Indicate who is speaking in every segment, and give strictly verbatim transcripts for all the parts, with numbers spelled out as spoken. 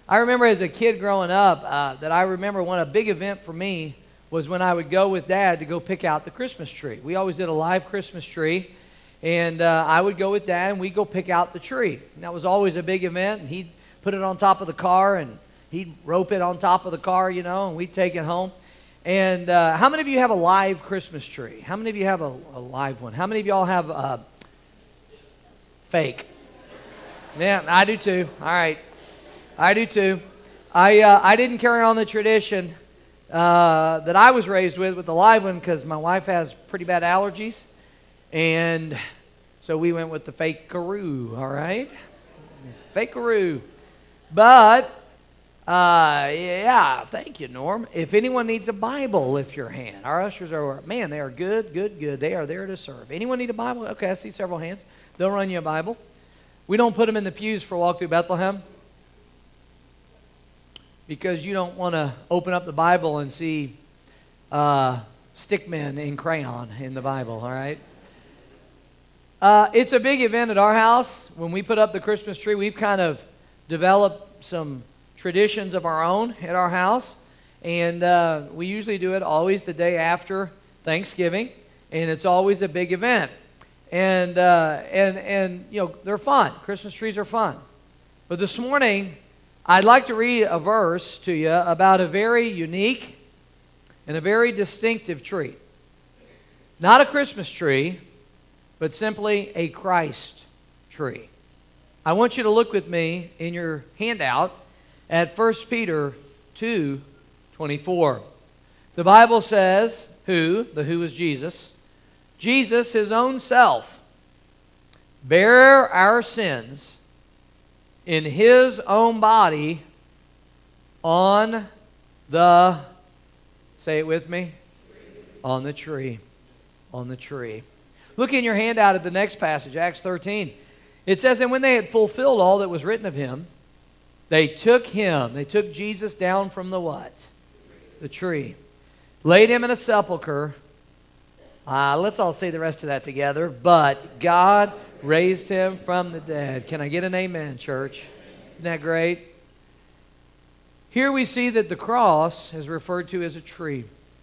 Speaker 1: I remember as a kid growing up uh, that I remember one a big event for me was when I would go with Dad to go pick out the Christmas tree. We always did a live Christmas tree, and uh, I would go with Dad and we'd go pick out the tree. And that was always a big event, and he'd put it on top of the car, and he'd rope it on top of the car, you know, and we'd take it home. And uh, how many of you have a live Christmas tree? How many of you have a, a live one? How many of y'all have a fake? Yeah, I do too. All right. I do too. I uh, I didn't carry on the tradition uh, that I was raised with, with the live one, because my wife has pretty bad allergies. And so we went with the fake-aroo, all right? Fake-aroo. But, uh, yeah, thank you, Norm. If anyone needs a Bible, lift your hand. Our ushers are, man, they are good, good, good. They are there to serve. Anyone need a Bible? Okay, I see several hands. They'll run you a Bible. We don't put them in the pews for Walk Through Bethlehem, because you don't want to open up the Bible and see uh, stickmen in crayon in the Bible, all right? Uh, it's a big event at our house. When we put up the Christmas tree, we've kind of developed some traditions of our own at our house, and uh, we usually do it always the day after Thanksgiving, and it's always a big event. And, uh, and, and you know, they're fun. Christmas trees are fun. But this morning, I'd like to read a verse to you about a very unique and a very distinctive tree. Not a Christmas tree, but simply a Christ tree. I want you to look with me in your handout at First Peter two twenty-four. The Bible says, who, the who is Jesus, Jesus, his own self, bare our sins in his own body on the, say it with me, on the tree, on the tree. Look in your handout at the next passage, Acts thirteen. It says, and when they had fulfilled all that was written of him, they took him, they took Jesus down from the what? The tree. Laid him in a sepulcher. Uh, let's all say the rest of that together. But God raised him from the dead. Can I get an amen, church? Isn't that great? Here we see that the cross is referred to as a tree.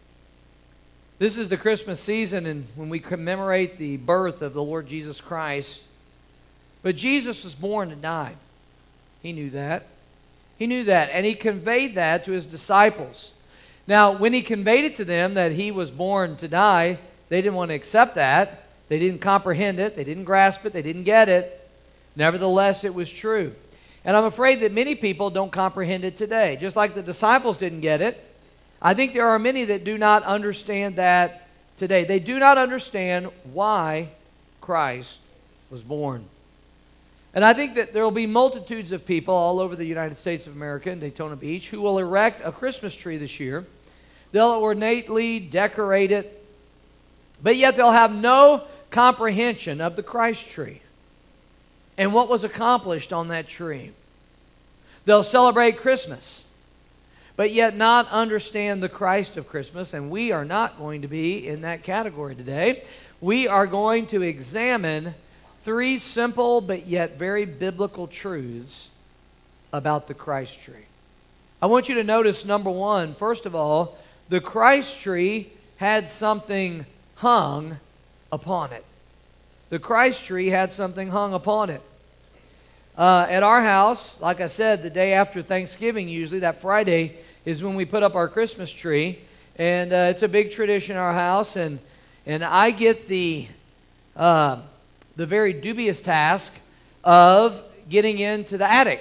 Speaker 1: This is the Christmas season, and when we commemorate the birth of the Lord Jesus Christ. But Jesus was born to die. He knew that. He knew that, and he conveyed that to his disciples. Now, when he conveyed it to them that he was born to die, they didn't want to accept that. They didn't comprehend it. They didn't grasp it. They didn't get it. Nevertheless, it was true. And I'm afraid that many people don't comprehend it today. Just like the disciples didn't get it, I think there are many that do not understand that today. They do not understand why Christ was born. And I think that there will be multitudes of people all over the United States of America and Daytona Beach who will erect a Christmas tree this year. They'll ornately decorate it, but yet they'll have no comprehension of the Christ tree and what was accomplished on that tree. They'll celebrate Christmas, but yet not understand the Christ of Christmas, and we are not going to be in that category today. We are going to examine three simple but yet very biblical truths about the Christ tree. I want you to notice, number one, first of all, the Christ tree had something hung upon it. The Christ tree had something hung upon it. Uh, at our house, like I said, the day after Thanksgiving, usually that Friday, is when we put up our Christmas tree. And uh, it's a big tradition in our house. And, and I get the... Uh, the very dubious task of getting into the attic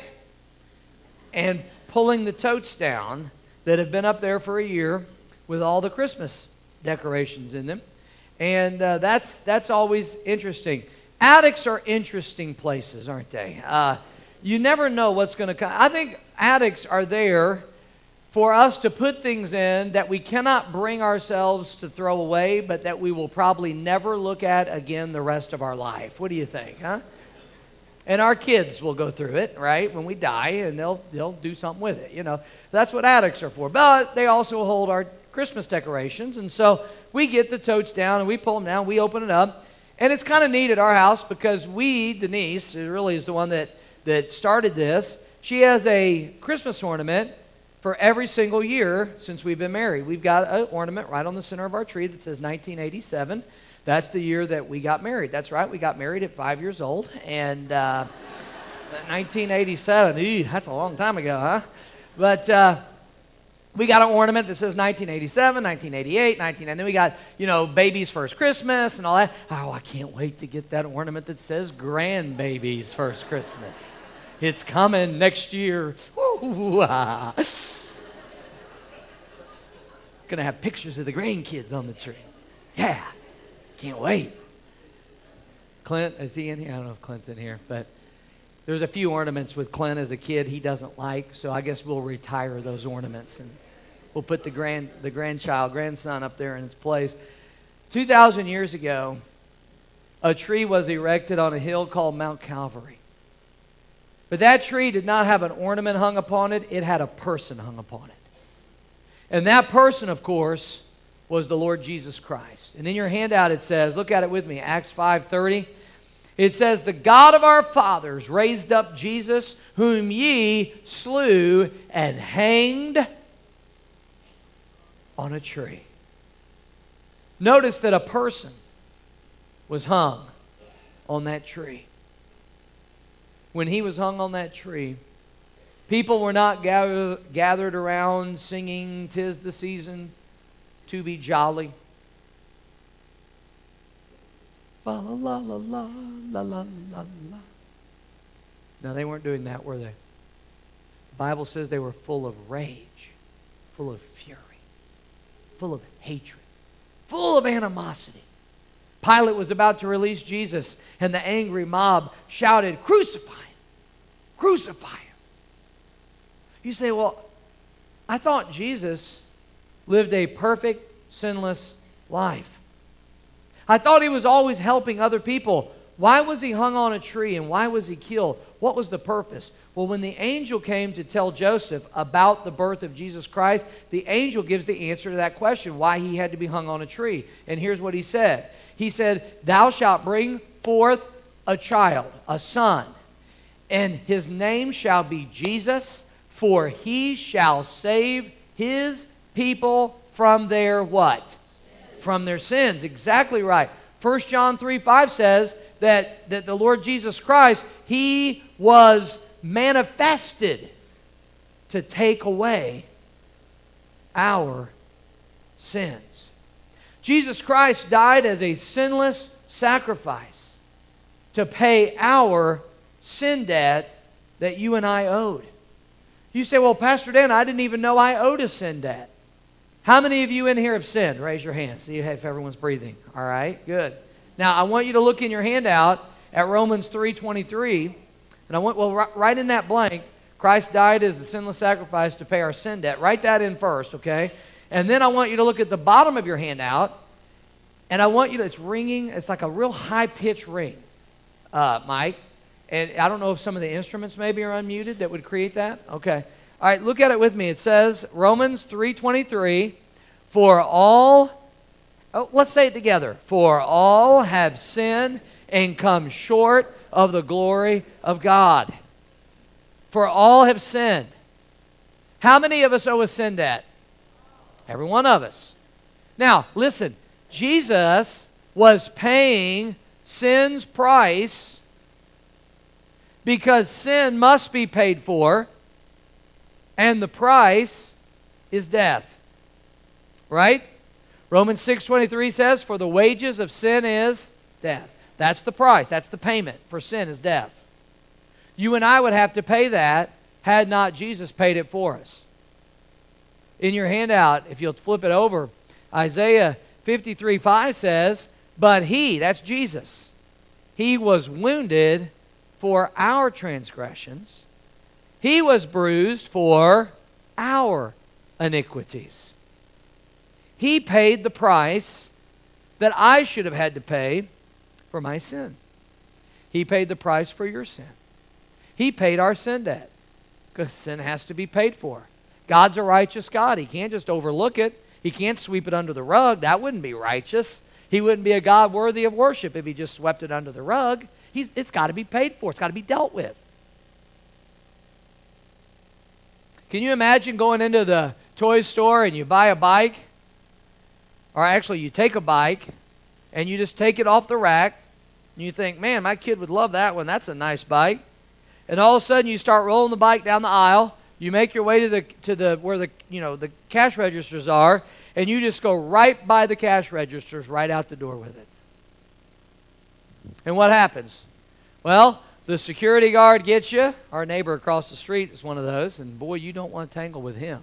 Speaker 1: and pulling the totes down that have been up there for a year with all the Christmas decorations in them. And uh, that's that's always interesting. Attics are interesting places, aren't they? Uh, you never know what's going to come. I think attics are there for us to put things in that we cannot bring ourselves to throw away, but that we will probably never look at again the rest of our life. What do you think, huh? And our kids will go through it, right, when we die, and they'll they'll do something with it, you know. That's what attics are for. But they also hold our Christmas decorations, and so we get the totes down, and we pull them down, we open it up, and it's kind of neat at our house because we, Denise, really is the one that, that started this, she has a Christmas ornament for every single year since we've been married. We've got an ornament right on the center of our tree that says nineteen eighty-seven. That's the year that we got married. That's right, we got married at five years old. And uh, nineteen eighty-seven, ew, that's a long time ago, huh? But uh, we got an ornament that says nineteen eighty-seven, nineteen eighty-eight, nineteen, and then we got, you know, baby's first Christmas and all that. Oh, I can't wait to get that ornament that says grandbaby's first Christmas. It's coming next year. Woo, ah. Gonna have pictures of the grandkids on the tree. Yeah, can't wait. Clint, is he in here? I don't know if Clint's in here, but there's a few ornaments with Clint as a kid he doesn't like, so I guess we'll retire those ornaments and we'll put the grand the grandchild, grandson up there in its place. two thousand years ago, a tree was erected on a hill called Mount Calvary. But that tree did not have an ornament hung upon it, it had a person hung upon it. And that person, of course, was the Lord Jesus Christ. And in your handout it says, look at it with me, Acts five thirty. It says, the God of our fathers raised up Jesus, whom ye slew and hanged on a tree. Notice that a person was hung on that tree. When he was hung on that tree, people were not gather, gathered around singing, "'Tis the season to be jolly." La la la la la la la la la. No, they weren't doing that, were they? The Bible says they were full of rage, full of fury, full of hatred, full of animosity. Pilate was about to release Jesus, and the angry mob shouted, "Crucify him! Crucify him!" You say, well, I thought Jesus lived a perfect, sinless life. I thought he was always helping other people. Why was he hung on a tree and why was he killed? What was the purpose? Well, when the angel came to tell Joseph about the birth of Jesus Christ, the angel gives the answer to that question, why he had to be hung on a tree. And here's what he said. He said, "Thou shalt bring forth a child, a son, and his name shall be Jesus, for he shall save his people from their" what? From their sins. Exactly right. First John three five says that, that the Lord Jesus Christ, he was manifested to take away our sins. Jesus Christ died as a sinless sacrifice to pay our sin debt that you and I owed. You say, well, Pastor Dan, I didn't even know I owed a sin debt. How many of you in here have sinned? Raise your hand. See if everyone's breathing. All right, good. Now, I want you to look in your handout at Romans three twenty-three. And I want, well, right in that blank, Christ died as a sinless sacrifice to pay our sin debt. Write that in first, okay? And then I want you to look at the bottom of your handout. And I want you to, it's ringing. It's like a real high-pitched ring, uh, Mike. And I don't know if some of the instruments maybe are unmuted that would create that. Okay. All right, look at it with me. It says, Romans three twenty-three, for all, oh, let's say it together. For all have sinned and come short of the glory of God. For all have sinned. How many of us owe a sin debt? Every one of us. Now, listen, Jesus was paying sin's price because sin must be paid for. And the price is death. Right? Romans six twenty-three says, for the wages of sin is death. That's the price. That's the payment for sin is death. You and I would have to pay that had not Jesus paid it for us. In your handout, if you'll flip it over, Isaiah fifty-three five says, but he, that's Jesus, he was wounded for our transgressions. He was bruised for our iniquities. He paid the price that I should have had to pay for my sin. He paid the price for your sin. He paid our sin debt because sin has to be paid for. God's a righteous God. He can't just overlook it. He can't sweep it under the rug. That wouldn't be righteous. He wouldn't be a God worthy of worship if he just swept it under the rug. He's, it's got to be paid for. It's got to be dealt with. Can you imagine going into the toy store and you buy a bike? Or actually, you take a bike and you just take it off the rack. And you think, man, my kid would love that one. That's a nice bike. And all of a sudden, you start rolling the bike down the aisle. You make your way to the to the where the you know the cash registers are, and you just go right by the cash registers, right out the door with it. And what happens? Well, the security guard gets you. Our neighbor across the street is one of those, and boy, you don't want to tangle with him.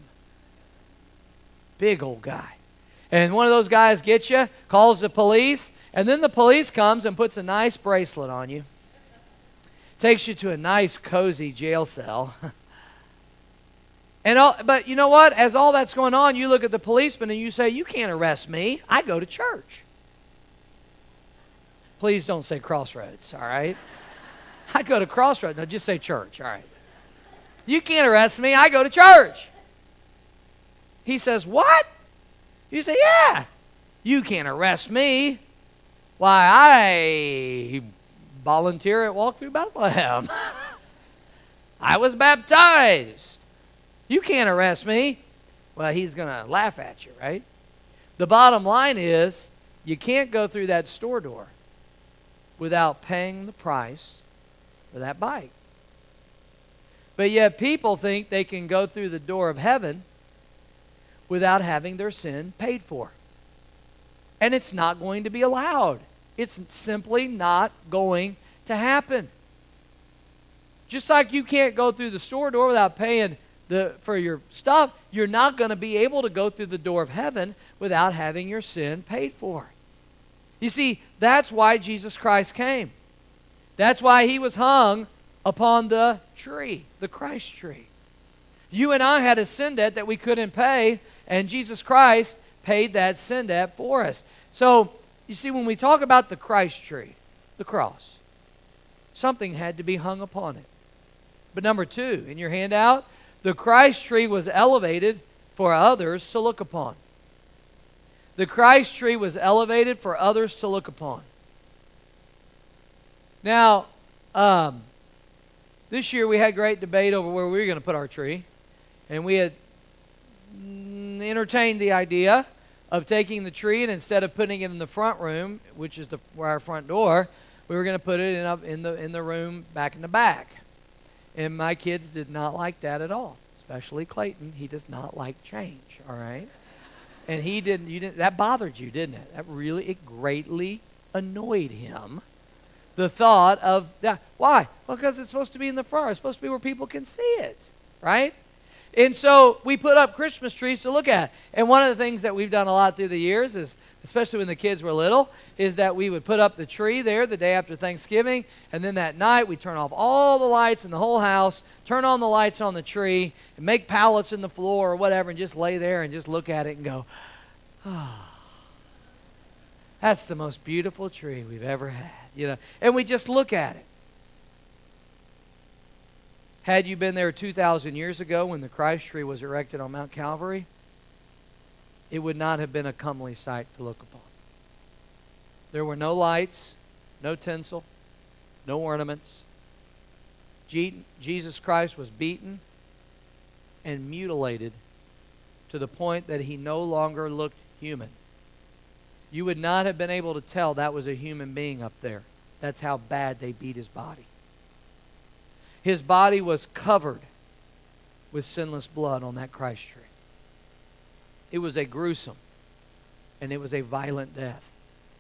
Speaker 1: Big old guy. And one of those guys gets you, calls the police, and then the police comes and puts a nice bracelet on you. Takes you to a nice, cozy jail cell. and all, But you know what? As all that's going on, you look at the policeman and you say, you can't arrest me. I go to church. Please don't say Crossroads, all right? I go to Crossroads. No, just say church, all right? You can't arrest me. I go to church. He says, what? You say, yeah. You can't arrest me. Why, I volunteer at Walk Through Bethlehem. I was baptized. You can't arrest me. Well, he's going to laugh at you, right? The bottom line is you can't go through that store door without paying the price for that bike. But yet people think they can go through the door of heaven without having their sin paid for. And it's not going to be allowed. It's simply not going to happen. Just like you can't go through the store door without paying the, for your stuff, you're not going to be able to go through the door of heaven without having your sin paid for. You see, that's why Jesus Christ came. That's why he was hung upon the tree, the Christ tree. You and I had a sin debt that we couldn't pay, and Jesus Christ paid that sin debt for us. So, you see, when we talk about the Christ tree, the cross, something had to be hung upon it. But number two, in your handout, the Christ tree was elevated for others to look upon. The Christ tree was elevated for others to look upon. Now, um, this year we had great debate over where we were going to put our tree. And we had entertained the idea of taking the tree and instead of putting it in the front room, which is the, where our front door, we were going to put it in, up in, the, in the room back in the back. And my kids did not like that at all, especially Clayton. He does not like change, all right? And he didn't, you didn't, that bothered you, didn't it? That really, it greatly annoyed him. The thought of that. Why? Well, because it's supposed to be in the front. It's supposed to be where people can see it, right? And so we put up Christmas trees to look at. And one of the things that we've done a lot through the years is, especially when the kids were little, is that we would put up the tree there the day after Thanksgiving, and then that night we'd turn off all the lights in the whole house, turn on the lights on the tree, and make pallets in the floor or whatever, and just lay there and just look at it and go, oh, that's the most beautiful tree we've ever had. You know, and we just look at it. Had you been there two thousand years ago when the Christ tree was erected on Mount Calvary, it would not have been a comely sight to look upon. There were no lights, no tinsel, no ornaments. Je- Jesus Christ was beaten and mutilated to the point that he no longer looked human. You would not have been able to tell that was a human being up there. That's how bad they beat his body. His body was covered with sinless blood on that Christ tree. It was a gruesome and it was a violent death.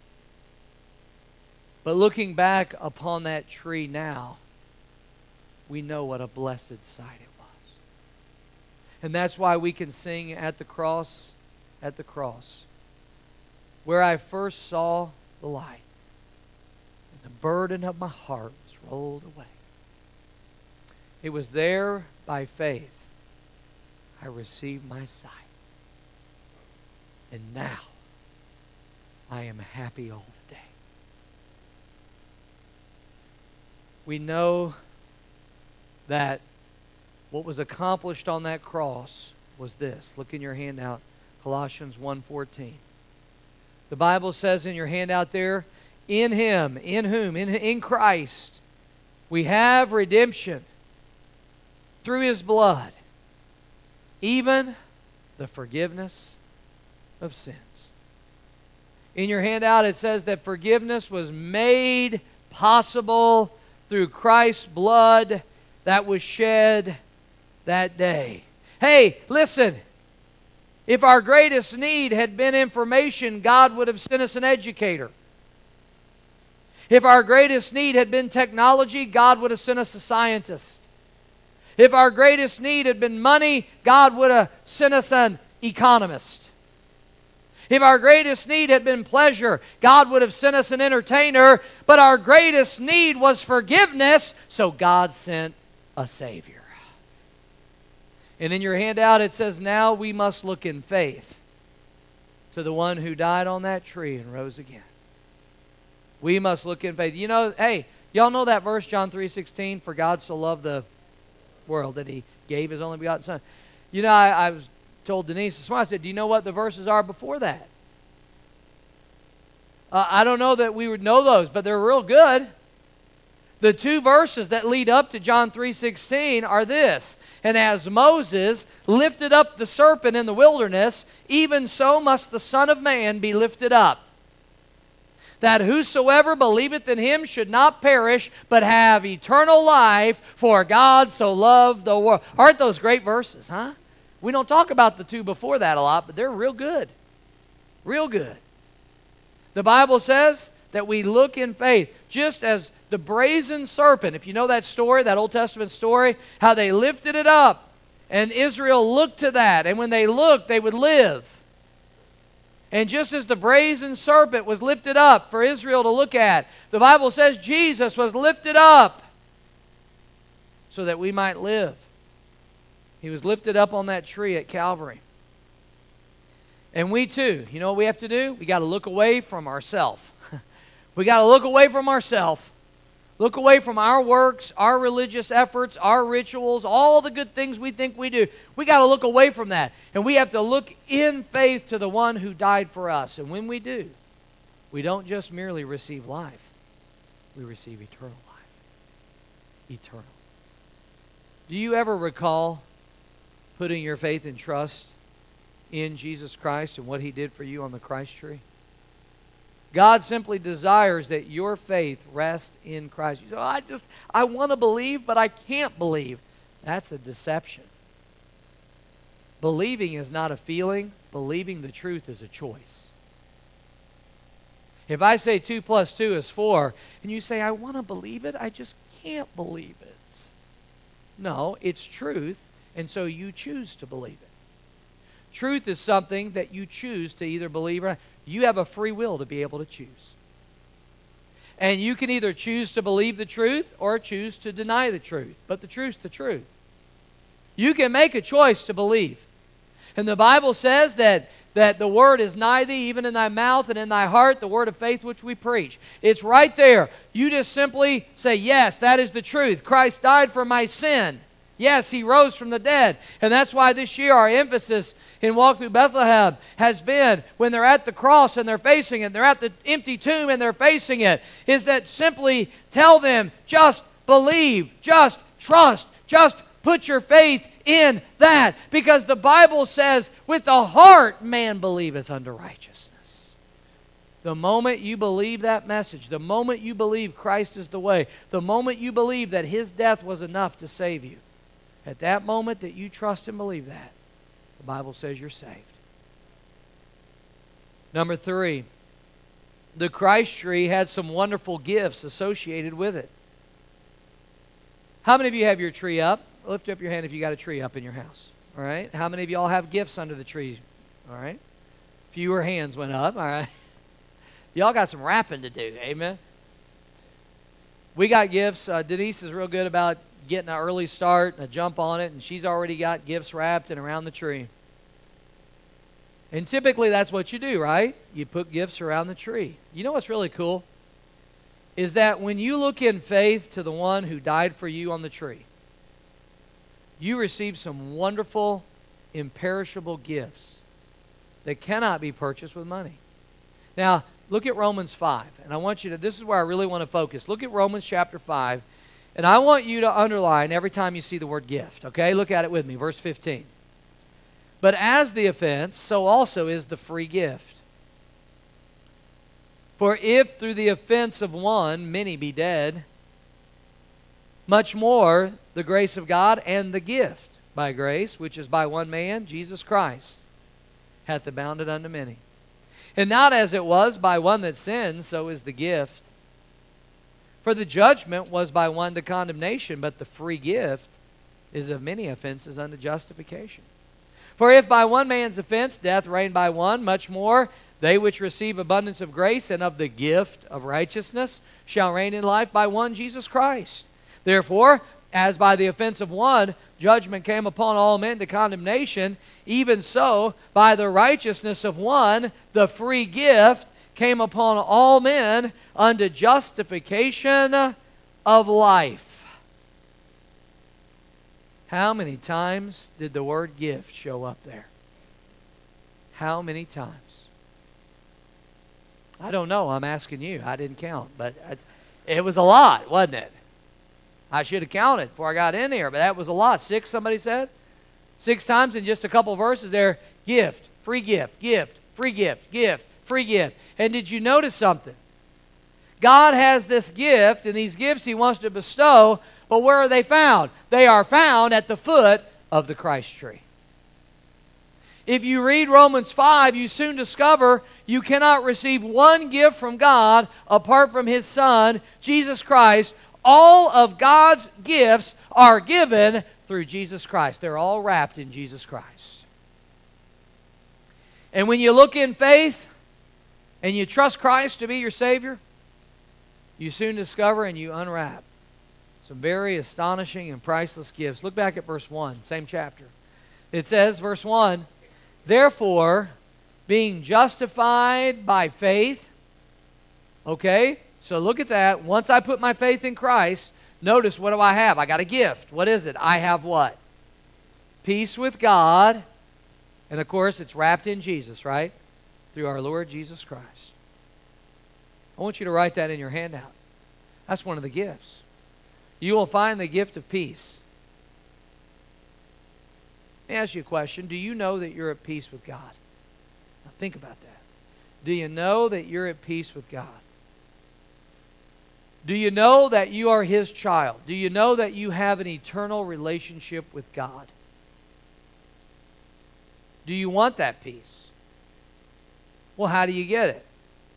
Speaker 1: But looking back upon that tree now, we know what a blessed sight it was. And that's why we can sing at the cross, at the cross, where I first saw the light, and the burden of my heart was rolled away. It was there by faith I received my sight. And now I am happy all the day. We know that what was accomplished on that cross was this. Look in your handout, Colossians one fourteen. The Bible says in your handout there, in him, in whom, in, in Christ, we have redemption through his blood, even the forgiveness of sins. In your handout, it says that forgiveness was made possible through Christ's blood that was shed that day. Hey, listen. If our greatest need had been information, God would have sent us an educator. If our greatest need had been technology, God would have sent us a scientist. If our greatest need had been money, God would have sent us an economist. If our greatest need had been pleasure, God would have sent us an entertainer. But our greatest need was forgiveness, so God sent a Savior. And in your handout it says, now we must look in faith to the one who died on that tree and rose again. We must look in faith. You know, hey, y'all know that verse, John three sixteen, for God so loved the world that He gave His only begotten Son. You know, I, I was told Denise this morning, I said, do you know what the verses are before that? Uh, I don't know that we would know those, but they're real good. The two verses that lead up to John three sixteen are this. And as Moses lifted up the serpent in the wilderness, even so must the Son of Man be lifted up, that whosoever believeth in Him should not perish, but have eternal life, for God so loved the world. Aren't those great verses, huh? We don't talk about the two before that a lot, but they're real good. Real good. The Bible says that we look in faith, just as the brazen serpent, if you know that story, that Old Testament story, how they lifted it up, and Israel looked to that, and when they looked, they would live. And just as the brazen serpent was lifted up for Israel to look at, the Bible says Jesus was lifted up so that we might live. He was lifted up on that tree at Calvary. And we too, you know what we have to do? We got to look away from ourselves. We got to look away from ourselves. Look away from our works, our religious efforts, our rituals, all the good things we think we do. We got to look away from that. And we have to look in faith to the one who died for us. And when we do, we don't just merely receive life. We receive eternal life. Eternal. Do you ever recall putting your faith and trust in Jesus Christ and what He did for you on the Christ tree? God simply desires that your faith rest in Christ. You say, oh, I just, I want to believe, but I can't believe. That's a deception. Believing is not a feeling. Believing the truth is a choice. If I say two plus two is four, and you say, I want to believe it, I just can't believe it. No, it's truth, and so you choose to believe it. Truth is something that you choose to either believe or not. You have a free will to be able to choose. And you can either choose to believe the truth or choose to deny the truth. But the truth's the truth. You can make a choice to believe. And the Bible says that, that the word is nigh thee, even in thy mouth and in thy heart, the word of faith which we preach. It's right there. You just simply say, yes, that is the truth. Christ died for my sin. Yes, He rose from the dead. And that's why this year our emphasis in Walk Through Bethlehem has been, when they're at the cross and they're facing it, they're at the empty tomb and they're facing it, is that simply tell them, just believe, just trust, just put your faith in that. Because the Bible says, with the heart man believeth unto righteousness. The moment you believe that message, the moment you believe Christ is the way, the moment you believe that His death was enough to save you, at that moment that you trust and believe that, the Bible says you're saved. Number three, the Christ tree had some wonderful gifts associated with it. How many of you have your tree up? Lift up your hand if you got a tree up in your house. All right. How many of you all have gifts under the tree? All right. Fewer hands went up. All right. Y'all got some wrapping to do. Amen. We got gifts. Uh, Denise is real good about getting an early start, a jump on it, and she's already got gifts wrapped and around the tree. And typically that's what you do, right? You put gifts around the tree. You know what's really cool? Is that when you look in faith to the one who died for you on the tree, you receive some wonderful, imperishable gifts that cannot be purchased with money. Now, look at Romans five, and I want you to, this is where I really want to focus. Look at Romans chapter five. And I want you to underline every time you see the word gift, okay? Look at it with me, verse fifteen. But as the offense, so also is the free gift. For if through the offense of one many be dead, much more the grace of God and the gift by grace, which is by one man, Jesus Christ, hath abounded unto many. And not as it was by one that sinned, so is the gift. For the judgment was by one to condemnation, but the free gift is of many offenses unto justification. For if by one man's offense death reigned by one, much more they which receive abundance of grace and of the gift of righteousness shall reign in life by one Jesus Christ. Therefore, as by the offense of one judgment came upon all men to condemnation, even so by the righteousness of one the free gift came upon all men unto justification of life. How many times did the word gift show up there? How many times? I don't know. I'm asking you. I didn't count, but it was a lot, wasn't it? I should have counted before I got in here, but that was a lot. Six, somebody said? Six times in just a couple verses there. Gift, free gift, gift, free gift, gift, free gift. And did you notice something? God has this gift, and these gifts He wants to bestow, but where are they found? They are found at the foot of the Christ tree. If you read Romans five, you soon discover you cannot receive one gift from God apart from His Son, Jesus Christ. All of God's gifts are given through Jesus Christ. They're all wrapped in Jesus Christ. And when you look in faith and you trust Christ to be your Savior, you soon discover and you unwrap some very astonishing and priceless gifts. Look back at verse one, same chapter. It says, verse one, therefore, being justified by faith, okay, so look at that. Once I put my faith in Christ, notice, what do I have? I got a gift. What is it? I have what? Peace with God. And of course, it's wrapped in Jesus, right? Through our Lord Jesus Christ. I want you to write that in your handout. That's one of the gifts. You will find the gift of peace. Let me ask you a question. Do you know that you're at peace with God? Now think about that. Do you know that you're at peace with God? Do you know that you are His child? Do you know that you have an eternal relationship with God? Do you want that peace? Well, how do you get it?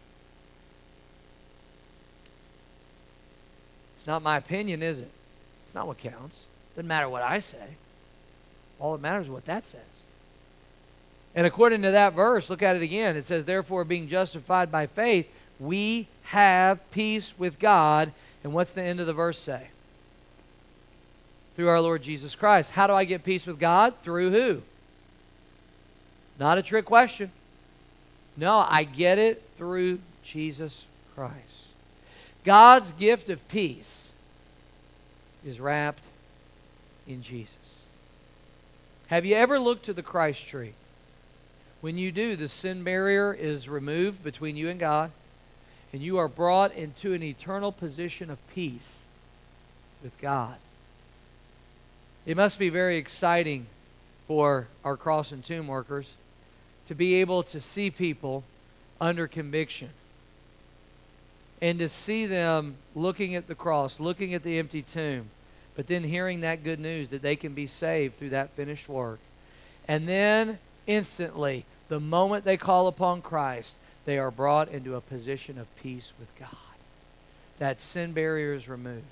Speaker 1: It's not my opinion, is it? It's not what counts. Doesn't matter what I say. All that matters is what that says. And according to that verse, look at it again. It says, therefore, being justified by faith, we have peace with God. And what's the end of the verse say? Through our Lord Jesus Christ. How do I get peace with God? Through who? Not a trick question. No, I get it through Jesus Christ. God's gift of peace is wrapped in Jesus. Have you ever looked to the Christ tree? When you do, the sin barrier is removed between you and God, and you are brought into an eternal position of peace with God. It must be very exciting for our cross and tomb workers to be able to see people under conviction and to see them looking at the cross, looking at the empty tomb, but then hearing that good news that they can be saved through that finished work. And then instantly, the moment they call upon Christ, they are brought into a position of peace with God. That sin barrier is removed.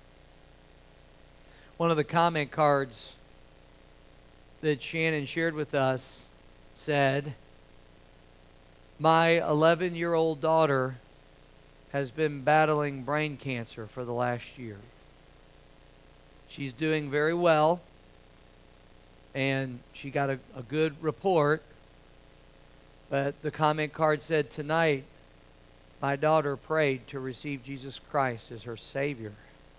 Speaker 1: One of the comment cards that Shannon shared with us said, my eleven-year-old daughter has been battling brain cancer for the last year. She's doing very well, and she got a, a good report. But the comment card said, tonight, my daughter prayed to receive Jesus Christ as her Savior.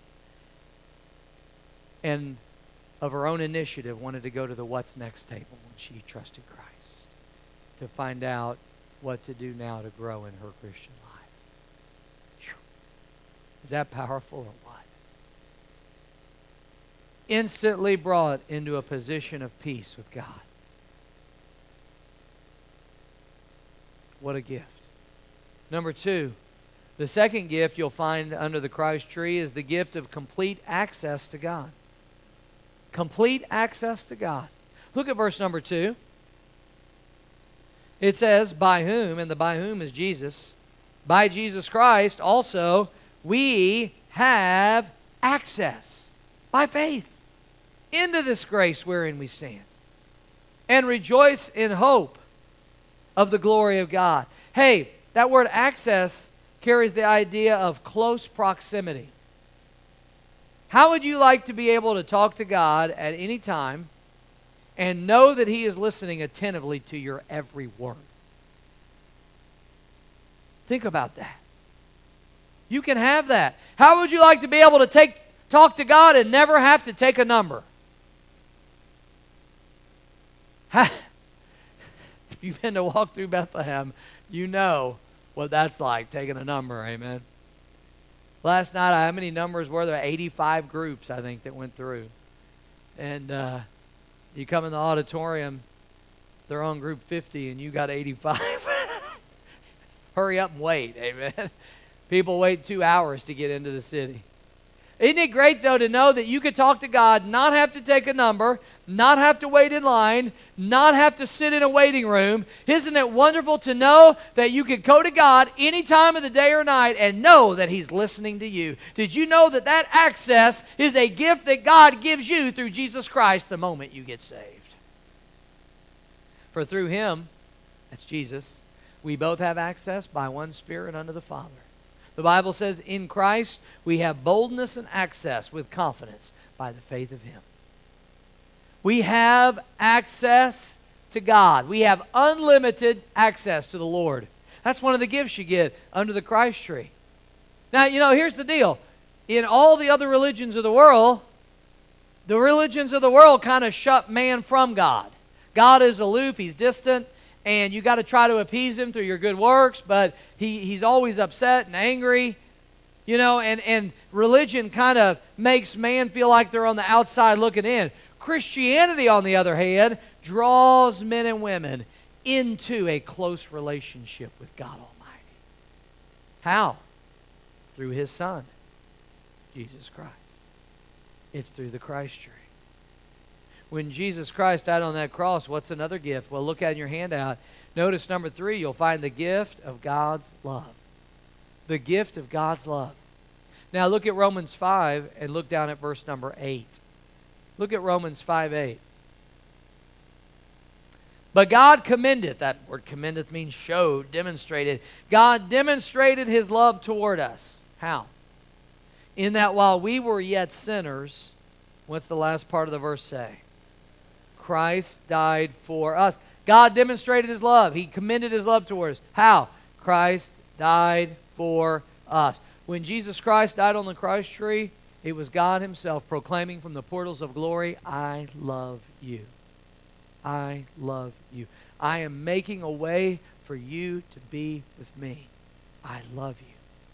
Speaker 1: And of her own initiative, wanted to go to the What's Next table when she trusted Christ to find out what to do now to grow in her Christian life. Whew. Is that powerful or what? Instantly brought into a position of peace with God. What a gift. Number two, the second gift you'll find under the Christ tree is the gift of complete access to God. Complete access to God. Look at verse number two. It says, by whom, and the by whom is Jesus, by Jesus Christ also we have access by faith into this grace wherein we stand, and rejoice in hope of the glory of God. Hey, that word access carries the idea of close proximity. How would you like to be able to talk to God at any time and know that He is listening attentively to your every word? Think about that. You can have that. How would you like to be able to take talk to God and never have to take a number? If you've been to walk through Bethlehem, you know what that's like, taking a number, amen? Last night, how many numbers were there? eighty-five groups, I think, that went through. And uh, you come in the auditorium, they're on group fifty, and you got eighty-five. Hurry up and wait, amen? People wait two hours to get into the city. Isn't it great, though, to know that you could talk to God, not have to take a number, not have to wait in line, not have to sit in a waiting room? Isn't it wonderful to know that you could go to God any time of the day or night and know that He's listening to you? Did you know that that access is a gift that God gives you through Jesus Christ the moment you get saved? For through Him, that's Jesus, we both have access by one Spirit unto the Father. The Bible says, in Christ we have boldness and access with confidence by the faith of Him. We have access to God. We have unlimited access to the Lord. That's one of the gifts you get under the Christ tree. Now, you know, here's the deal. In all the other religions of the world, the religions of the world kind of shut man from God. God is aloof, He's distant, and you got to try to appease Him through your good works, but he, he's always upset and angry. You know, and, and religion kind of makes man feel like they're on the outside looking in. Christianity, on the other hand, draws men and women into a close relationship with God Almighty. How? Through His Son, Jesus Christ. It's through the Christ tree. When Jesus Christ died on that cross, what's another gift? Well, look at your handout. Notice number three, you'll find the gift of God's love. The gift of God's love. Now look at Romans five and look down at verse number eight. Look at Romans five eight. But God commendeth, that word commendeth means showed, demonstrated. God demonstrated His love toward us. How? In that while we were yet sinners, what's the last part of the verse say? Christ died for us. God demonstrated His love. He commended His love toward us. How? Christ died for us. When Jesus Christ died on the Christ tree, it was God Himself proclaiming from the portals of glory, I love you. I love you. I am making a way for you to be with me. I love you.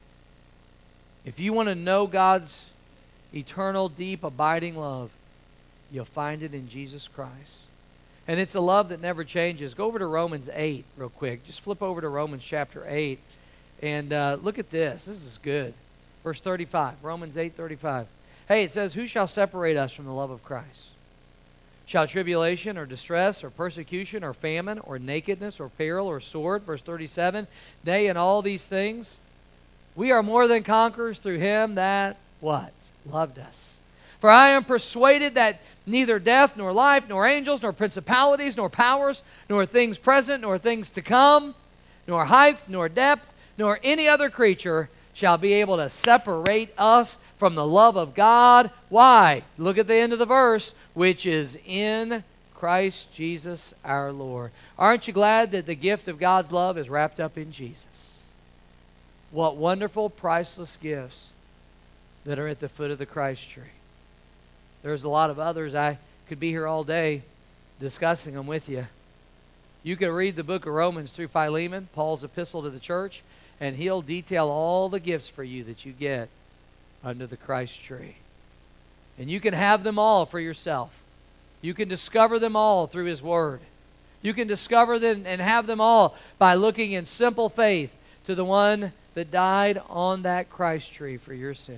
Speaker 1: If you want to know God's eternal, deep, abiding love, you'll find it in Jesus Christ. And it's a love that never changes. Go over to Romans eight real quick. Just flip over to Romans chapter eight. And uh, look at this. This is good. Verse thirty-five. Romans eight thirty-five. Hey, it says, who shall separate us from the love of Christ? Shall tribulation or distress or persecution or famine or nakedness or peril or sword? Verse thirty-seven. Nay, in all these things, we are more than conquerors through Him that, what? Loved us. For I am persuaded that neither death, nor life, nor angels, nor principalities, nor powers, nor things present, nor things to come, nor height, nor depth, nor any other creature shall be able to separate us from the love of God. Why? Look at the end of the verse, which is in Christ Jesus our Lord. Aren't you glad that the gift of God's love is wrapped up in Jesus? What wonderful, priceless gifts that are at the foot of the Christ tree. There's a lot of others. I could be here all day discussing them with you. You could read the book of Romans through Philemon, Paul's epistle to the church, and he'll detail all the gifts for you that you get under the Christ tree. And you can have them all for yourself. You can discover them all through His Word. You can discover them and have them all by looking in simple faith to the one that died on that Christ tree for your sins.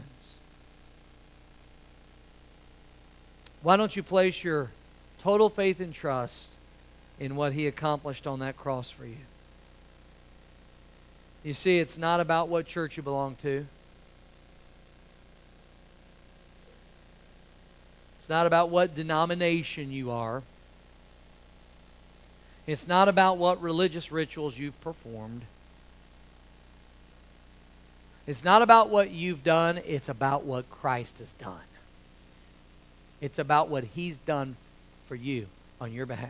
Speaker 1: Why don't you place your total faith and trust in what He accomplished on that cross for you? You see, it's not about what church you belong to. It's not about what denomination you are. It's not about what religious rituals you've performed. It's not about what you've done. It's about what Christ has done. It's about what He's done for you on your behalf.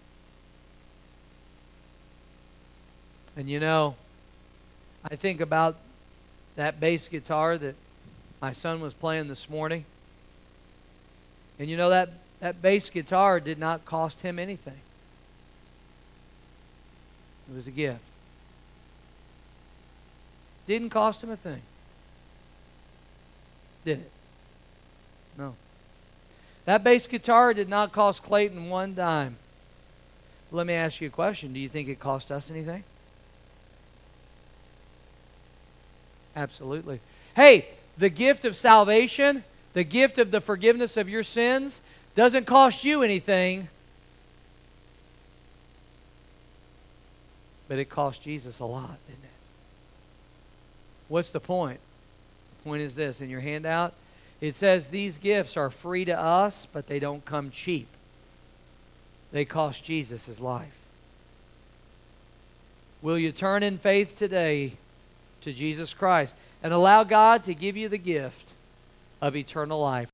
Speaker 1: And you know, I think about that bass guitar that my son was playing this morning. And you know, that, that bass guitar did not cost him anything. It was a gift. Didn't cost him a thing. Did it? No. That bass guitar did not cost Clayton one dime. Let me ask you a question. Do you think it cost us anything? Absolutely. Hey, the gift of salvation, the gift of the forgiveness of your sins, doesn't cost you anything. But it cost Jesus a lot, didn't it? What's the point? The point is this. In your handout, it says these gifts are free to us, but they don't come cheap. They cost Jesus His life. Will you turn in faith today to Jesus Christ and allow God to give you the gift of eternal life?